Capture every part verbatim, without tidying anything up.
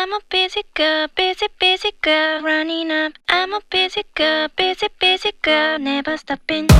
I'm a busy girl, busy, busy girl, running up. I'm a busy girl, busy, busy girl, never stopping.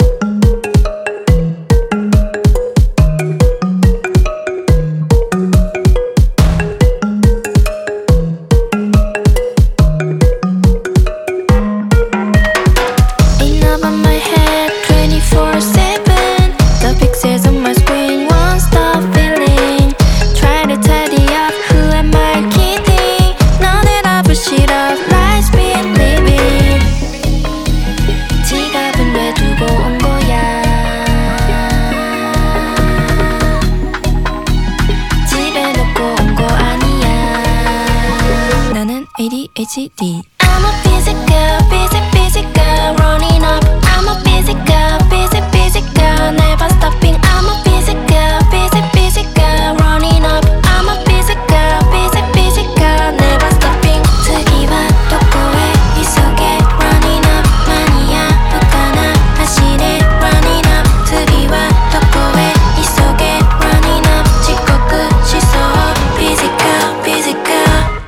A D H D. I'm a busy girl, busy, busy girl, running up. I'm a busy girl, busy, busy girl, never stopping. I'm a busy girl, busy, busy girl, running up. I'm a busy girl, busy, busy girl, never stopping. 次はどこへ急げ running up. 間に合うかな走れ running up. 次はどこへ急げ running up. 遅刻しそう busy girl, busy girl.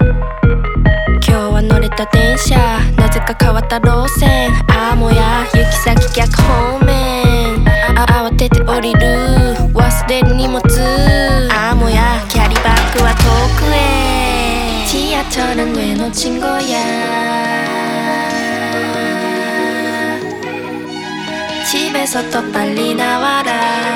乗れた電車なぜか変わった路線ああもや行き先逆方面あ慌てて降りる忘れる荷物ああもやキャリーバッグは遠くへ 지하철은 왜 놓친 거야 집에서 더 빨리 나와라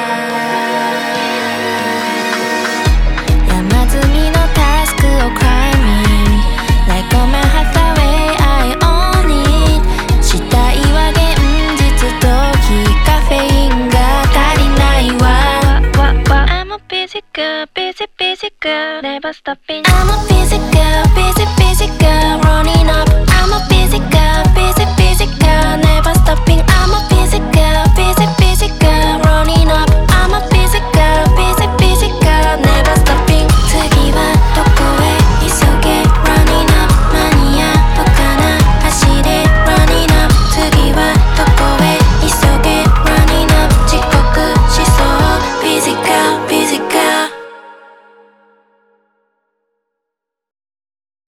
야마즈미のタスクをクライミングLike on my hathaway, I own it したいは現実逃避カフェインが足りないわ I'm a busy girl, busy, busy girl Never stopping